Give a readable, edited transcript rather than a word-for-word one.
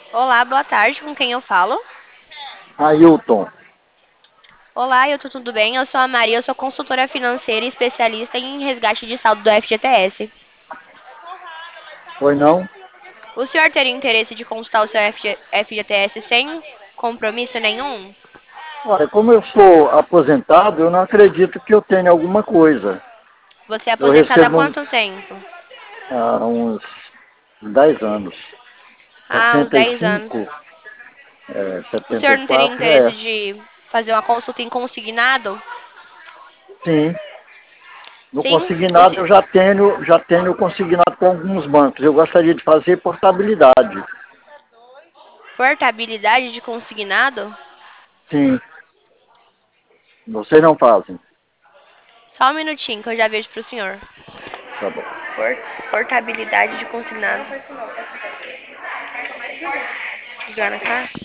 Olá, boa tarde. Com quem eu falo? Ailton, Olá, eu tô tudo bem? Eu sou a Maria, eu sou consultora financeira e especialista em resgate de saldo do FGTS. foi não? O senhor teria interesse de consultar o seu FGTS sem compromisso nenhum? Olha, como eu sou aposentado, eu não acredito que eu tenha alguma coisa. Você é Eu aposentado há recebo quanto tempo? há uns 10 anos. Há uns Sessenta e 10 anos. cinco, O setenta senhor e não teria quatro interesse é. de fazer uma consulta em consignado? Sim, no Sim, consignado eu já tenho consignado com alguns bancos. Eu gostaria de fazer portabilidade. portabilidade de consignado? Sim, vocês não fazem. Só um minutinho que eu já vejo pro senhor. Tá bom. Portabilidade de consignado. Jogar na cara?